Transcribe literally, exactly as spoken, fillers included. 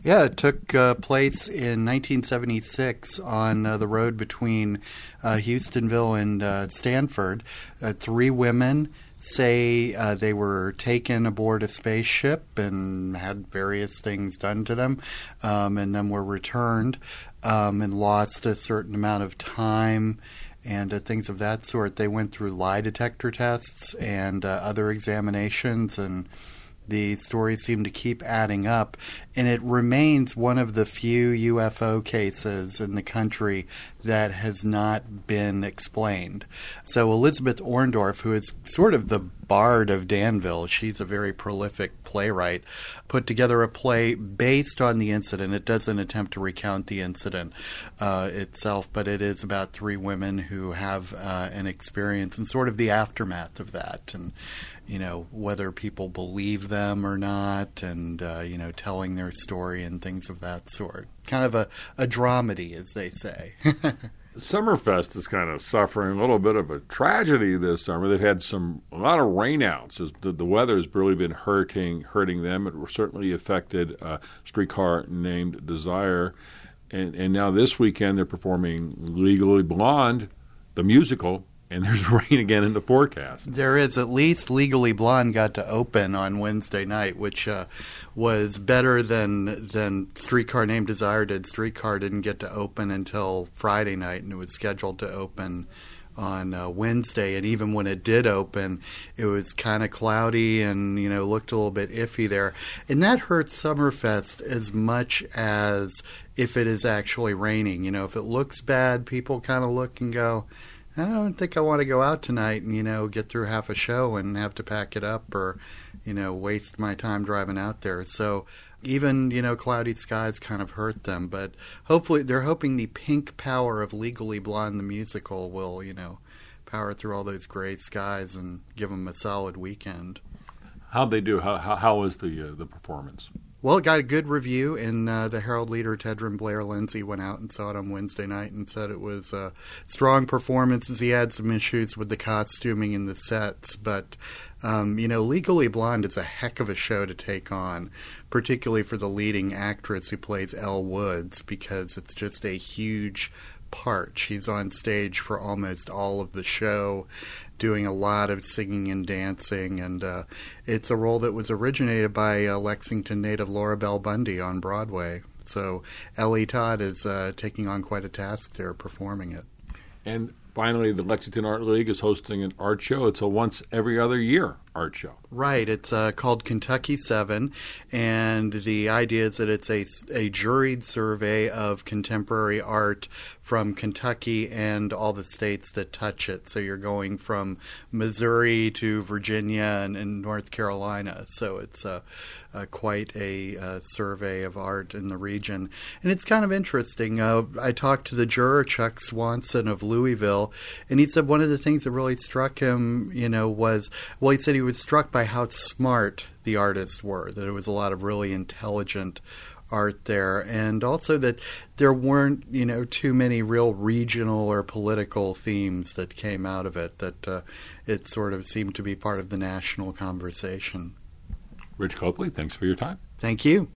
Yeah, it took uh, place in nineteen seventy-six on uh, the road between uh, Houstonville and uh, Stanford. Uh, three women say uh, they were taken aboard a spaceship and had various things done to them, um, and then were returned um, and lost a certain amount of time and uh, things of that sort. They went through lie detector tests and uh, other examinations, and the stories seem to keep adding up, and it remains one of the few U F O cases in the country that has not been explained. So Elizabeth Orndorff, who is sort of the bard of Danville, she's a very prolific playwright, put together a play based on the incident. It doesn't attempt to recount the incident uh, itself, but it is about three women who have uh, an experience and sort of the aftermath of that, and you know, whether people believe them or not, and, uh, you know, telling their story and things of that sort. Kind of a, a dramedy, as they say. Summerfest is kind of suffering a little bit of a tragedy this summer. They've had some a lot of rainouts. The, the weather has really been hurting hurting them. It certainly affected uh, Streetcar Named Desire. And, and now this weekend they're performing Legally Blonde, the musical, and there's rain again in the forecast. There is. At least Legally Blonde got to open on Wednesday night, which uh, was better than than Streetcar Named Desire did. Streetcar didn't get to open until Friday night, and it was scheduled to open on uh, Wednesday. And even when it did open, it was kind of cloudy and, you know, looked a little bit iffy there. And that hurts Summerfest as much as if it is actually raining. You know, if it looks bad, people kind of look and go, I don't think I want to go out tonight and, you know, get through half a show and have to pack it up or, you know, waste my time driving out there. So even, you know, cloudy skies kind of hurt them. But hopefully they're hoping the pink power of Legally Blonde, the musical, will, you know, power through all those gray skies and give them a solid weekend. How'd they do? How, how, how was the, uh, the performance? Well, it got a good review, and uh, the Herald leader, Tedrin Blair Lindsay, went out and saw it on Wednesday night and said it was a strong performances. He had some issues with the costuming and the sets, but, um, you know, Legally Blonde is a heck of a show to take on, particularly for the leading actress who plays Elle Woods, because it's just a huge part. She's on stage for almost all of the show, doing a lot of singing and dancing, and uh, it's a role that was originated by uh, Lexington native Laura Bell Bundy on Broadway. So Ellie Todd is uh, taking on quite a task there performing it. And finally, the Lexington Art League is hosting an art show. It's a once every other year art show. Right. It's uh, called Kentucky Seven, and the idea is that it's a, a juried survey of contemporary art from Kentucky and all the states that touch it. So you're going from Missouri to Virginia and, and North Carolina. So it's uh, uh, quite a uh, survey of art in the region. And it's kind of interesting. Uh, I talked to the juror, Chuck Swanson of Louisville, and he said one of the things that really struck him, you know, was, well, he said he was struck by how smart the artists were, that it was a lot of really intelligent art there, and also that there weren't, you know, too many real regional or political themes that came out of it, that uh, it sort of seemed to be part of the national conversation. Rich Copley, thanks for your time. Thank you.